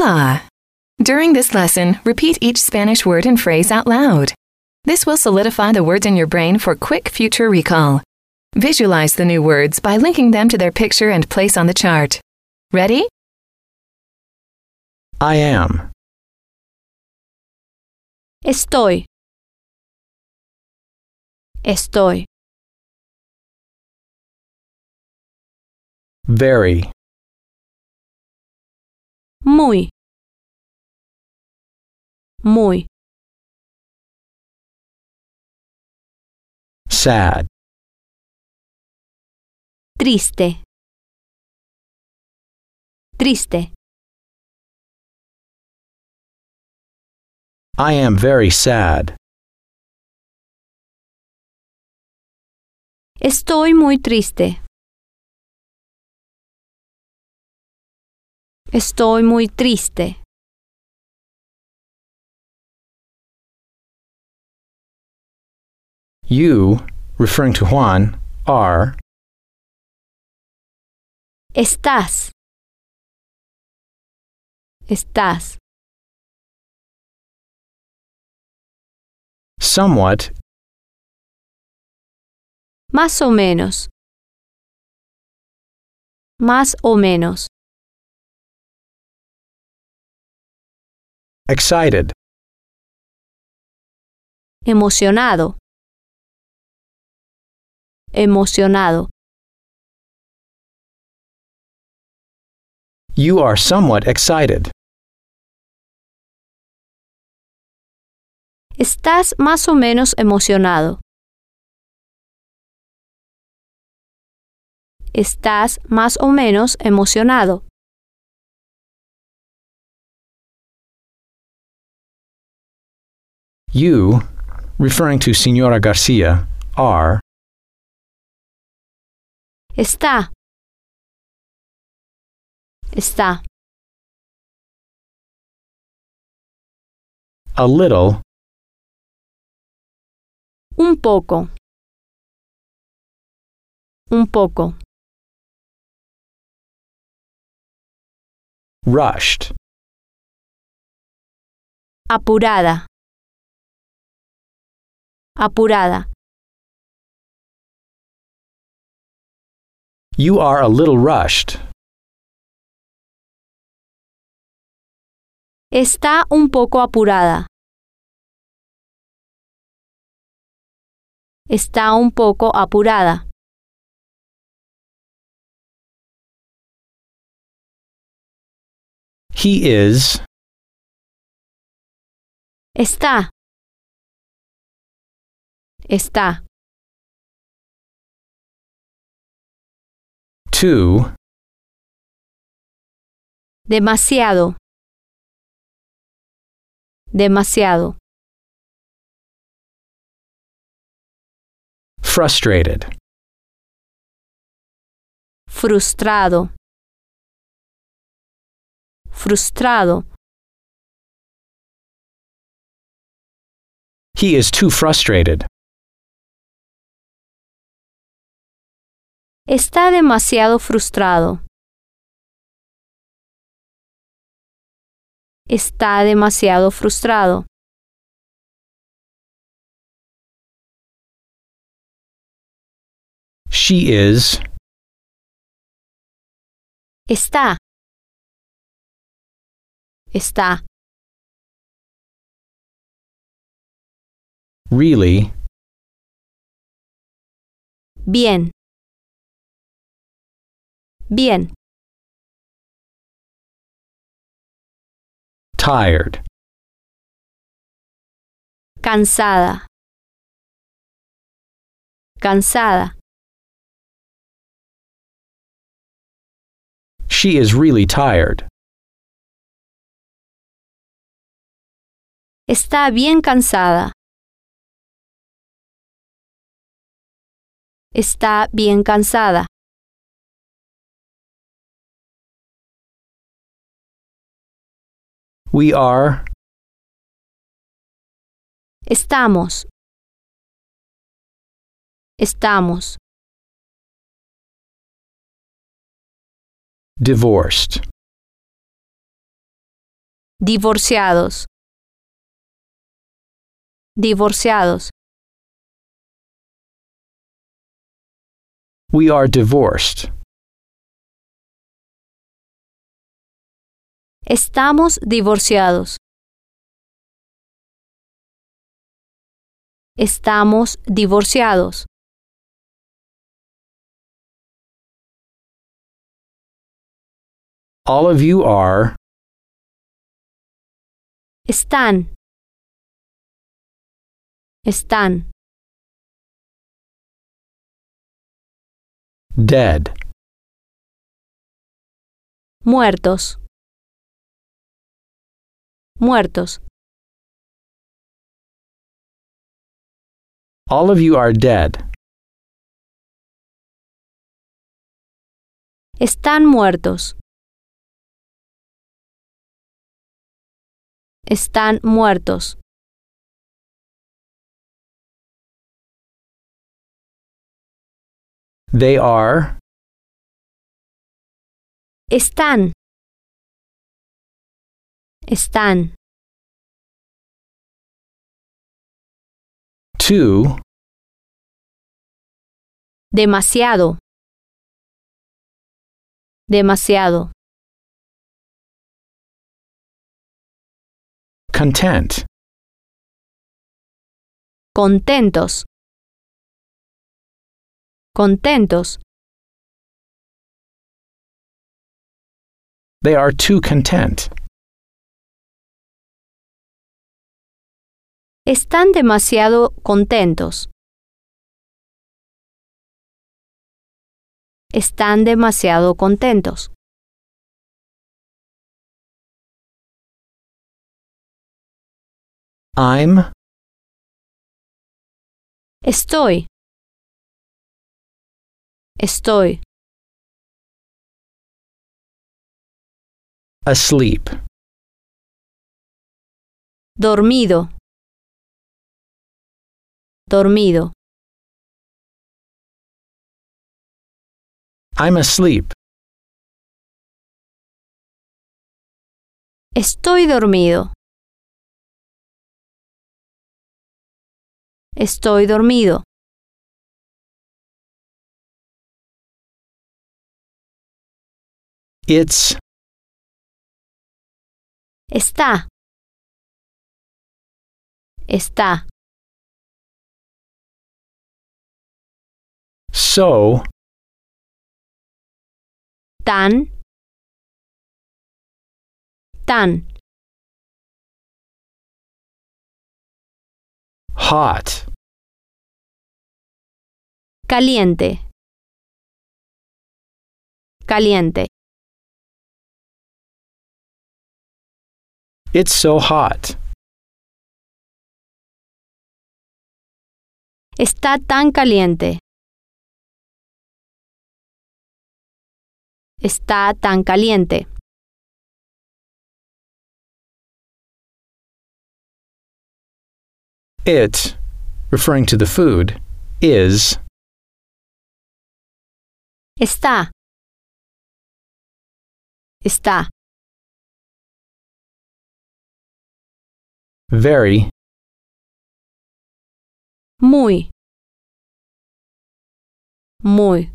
Hola! During this lesson, repeat each Spanish word and phrase out loud. This will solidify the words in your brain for quick future recall. Visualize the new words by linking them to their picture and place on the chart. Ready? I am. Estoy. Estoy. Very. Muy. Muy. Sad. Triste. Triste. I am very sad. Estoy muy triste. Estoy muy triste. You, referring to Juan, are. Estás. Estás. Somewhat. Más o menos. Más o menos. Excited. Emocionado. Emocionado. You are somewhat excited. Estás más o menos emocionado. Estás más o menos emocionado. You, referring to Señora Garcia, are. Está. Está. A little. Un poco. Un poco. Rushed. Apurada. Apurada. You are a little rushed. Está un poco apurada. Está un poco apurada. He is. Está. Está. Too. Demasiado. Demasiado. Frustrated. Frustrado. Frustrado. He is too frustrated. Está demasiado frustrado. Está demasiado frustrado. She is. Está. Está. Really. Bien. Bien. Tired. Cansada. Cansada. She is really tired. Está bien cansada. Está bien cansada. We are. Estamos. Estamos. Divorced. Divorciados. Divorciados. We are divorced. Estamos divorciados. Estamos divorciados. All of you are. Están. Están. Dead. Muertos. Muertos. All of you are dead. Están muertos. Están muertos. They are. Están. Están. Too. Demasiado. Demasiado. Content. Contentos. Contentos. They are too content. Están demasiado contentos. Están demasiado contentos. I'm. Estoy. Estoy. Asleep. Dormido. Dormido. I'm asleep. Estoy dormido. Estoy dormido. It's. Está. Está. So. Tan. Tan. Hot. Caliente. Caliente. It's so hot. Está tan caliente. Está tan caliente. It, referring to the food, is. Está. Está. Very. Muy. Muy.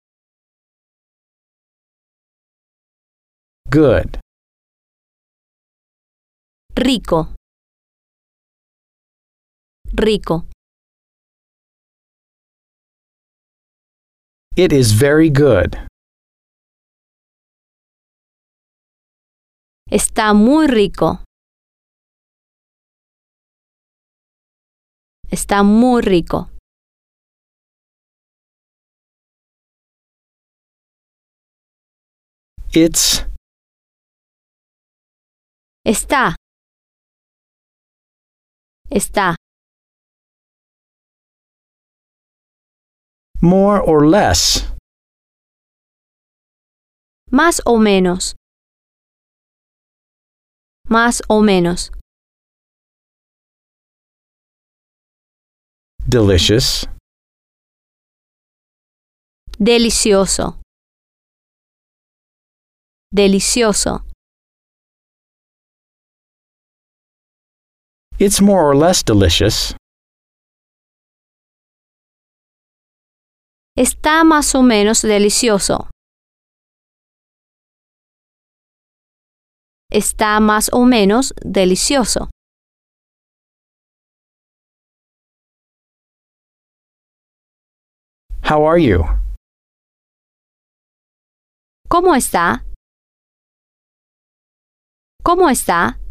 Good. Rico. Rico. It is very good. Está muy rico. Está muy rico. It's. Está. Está. More or less. Más o menos. Más o menos. Delicious. Delicioso. Delicioso. It's more or less delicious. Está más o menos delicioso. Está más o menos delicioso. How are you? ¿Cómo está? ¿Cómo está?